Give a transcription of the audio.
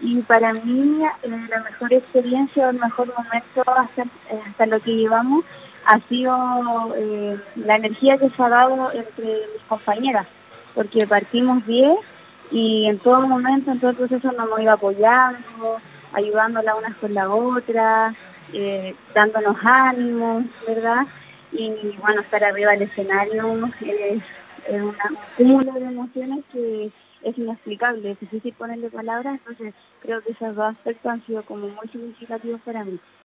Y para mí la mejor experiencia o el mejor momento hasta lo que llevamos ha sido la energía que se ha dado entre mis compañeras, porque partimos bien y en todo momento, en todo el proceso nos hemos ido apoyando, ayudándola unas con la otra, dándonos ánimos, ¿verdad? Y bueno, estar arriba del escenario es un cúmulo de emociones que es inexplicable, es difícil ponerle palabras, entonces creo que esos dos aspectos han sido como muy significativos para mí.